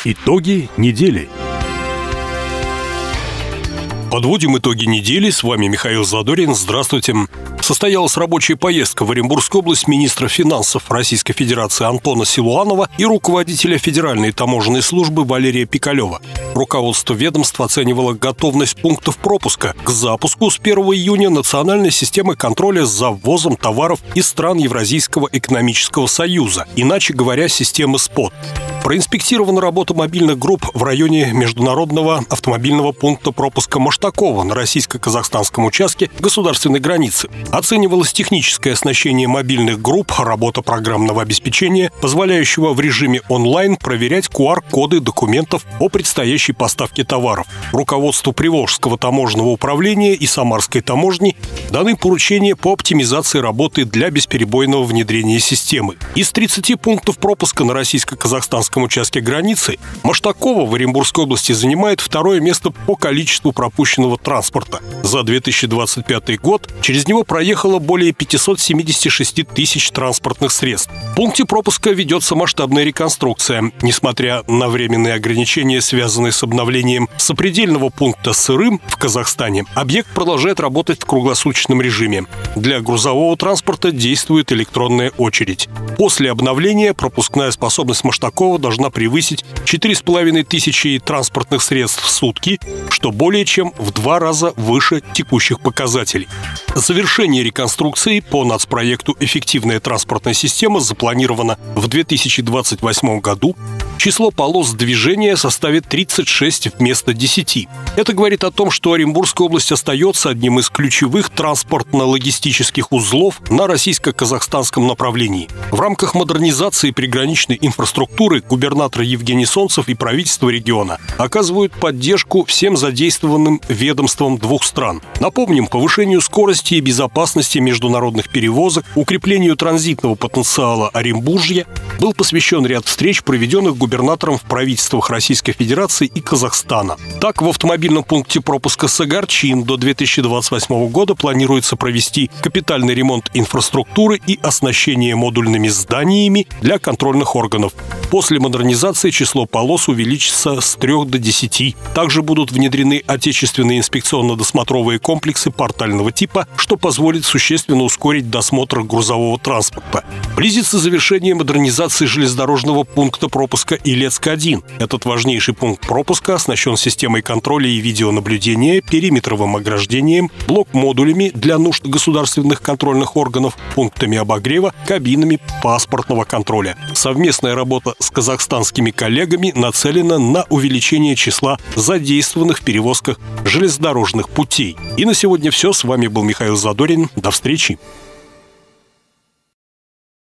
Итоги недели. Подводим итоги недели. С вами Михаил Задорин. Здравствуйте. Состоялась рабочая поездка в Оренбургскую область министра финансов Российской Федерации Антона Силуанова и руководителя Федеральной таможенной службы Валерия Пикалева. Руководство ведомства оценивало готовность пунктов пропуска к запуску с 1 июня национальной системы контроля за ввозом товаров из стран Евразийского экономического союза, иначе говоря, системы СПОТ. Проинспектирована работа мобильных групп в районе международного автомобильного пункта пропуска Маштакова на российско-казахстанском участке государственной границы. Оценивалось техническое оснащение мобильных групп, работа программного обеспечения, позволяющего в режиме онлайн проверять QR-коды документов о предстоящей поставке товаров. Руководству Приволжского таможенного управления и Самарской таможни даны поручения по оптимизации работы для бесперебойного внедрения системы. Из 30 пунктов пропуска на российско-казахстанском участке границы Маштакова в Оренбургской области занимает второе место по количеству пропущенного транспорта. За 2025 год через него проехало более 576 тысяч транспортных средств. В пункте пропуска ведется масштабная реконструкция. Несмотря на временные ограничения, связанные с обновлением сопредельного пункта Сырым в Казахстане, объект продолжает работать в круглосуточном режиме. Для грузового транспорта действует электронная очередь. После обновления пропускная способность Маштакова должна превысить 4,5 тысячи транспортных средств в сутки, что более чем в 2 раза выше текущих показателей. Завершение реконструкции по нацпроекту «Эффективная транспортная система» запланировано в 2028 году. Число полос движения составит 36 вместо 10. Это говорит о том, что Оренбургская область остается одним из ключевых транспортно-логистических узлов на российско-казахстанском направлении. В рамках модернизации приграничной инфраструктуры губернатор Евгений Солнцев и правительство региона оказывают поддержку всем задействованным ведомствам двух стран. Напомним, повышению скорости и безопасности международных перевозок, укреплению транзитного потенциала Оренбуржья был посвящен ряд встреч, проведенных губернатором в правительствах Российской Федерации и Казахстана. Так, в автомобильном пункте пропуска Сагарчин до 2028 года планируется провести капитальный ремонт инфраструктуры и оснащение модульными зданиями для контрольных органов. После модернизации число полос увеличится с 3 до 10. Также будут внедрены отечественные инспекционно-досмотровые комплексы портального типа, что позволит существенно ускорить досмотр грузового транспорта. Близится завершение модернизации железнодорожного пункта пропуска Илецк-1. Этот важнейший пункт пропуска оснащен системой контроля и видеонаблюдения, периметровым ограждением, блок-модулями для нужд государственных контрольных органов, пунктами обогрева, кабинами паспортного контроля. Совместная работа с казахстанскими коллегами нацелена на увеличение числа задействованных в перевозках железнодорожных путей. И на сегодня все. С вами был Михаил Задорин. До встречи.